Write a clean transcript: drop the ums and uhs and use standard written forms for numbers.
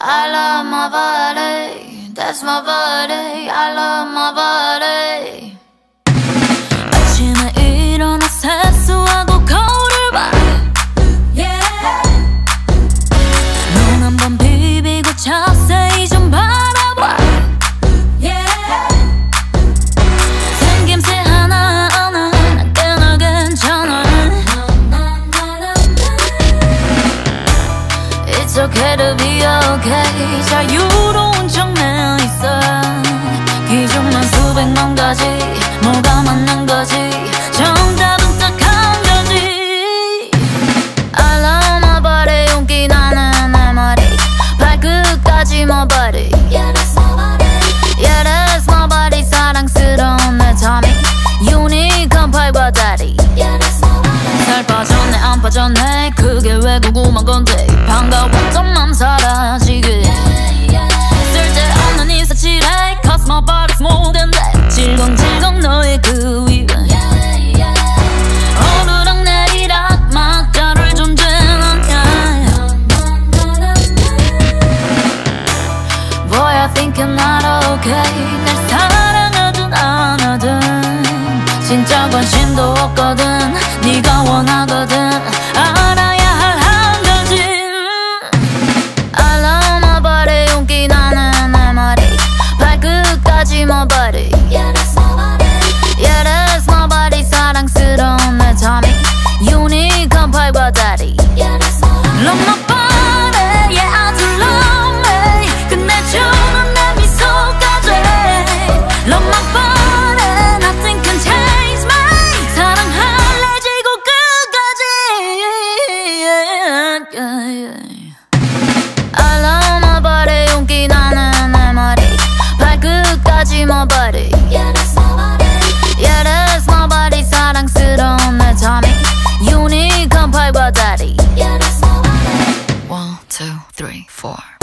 I love my body, that's my body. I love my body. 아침에 일어나 세수하고 거울을 봐. 눈 한번 비비고 자세히 좀 바라봐. 생김새 하나하나 꽤나 괜찮아. It's okay to be okay. 자유로운 척내 있어. 기준만 수백만 가지. 뭐가 맞는 거지? 정답은 딱 한 가지. I love my body. 용기 나는 내 머리 발끝까지 my body. Yeah, that's my body. Yeah, that's my body. 사랑스러운 내 tummy. 유니크한 팔과 다리. Yeah, that's my body. 살 빠졌네 안 빠졌네 그게 왜 궁금한 건데 반가웠던 맘 사라지게 쓸데없는 인사치레 Cause my body's more than that 질겅질겅 너의 그 위에 오르락 내리락 막다를 존재는 Boy I think you're not okay 날 사랑하든 안 하든 진짜 관심도 없거든 네가 원하거든 알아야 할 한 가지 I love my body 용기 나는 내 머리 발끝까지 my body Yeah that's my body Yeah that's my body 사랑스러운 내 tummy 유니크한 팔과 다리 Yeah that's my body Love my body Yeah I do love me 끝내주는 내 미소까지 Love my body Nothing can change me 사랑할래 지고 끝까지 I love my body 용기 나는 내 머리 발끝까지 my body Yeah that's my body Yeah that's my body 사랑스러운 내 tummy 유니크한 팔과 다리 Yeah that's my body 1, 2, 3, 4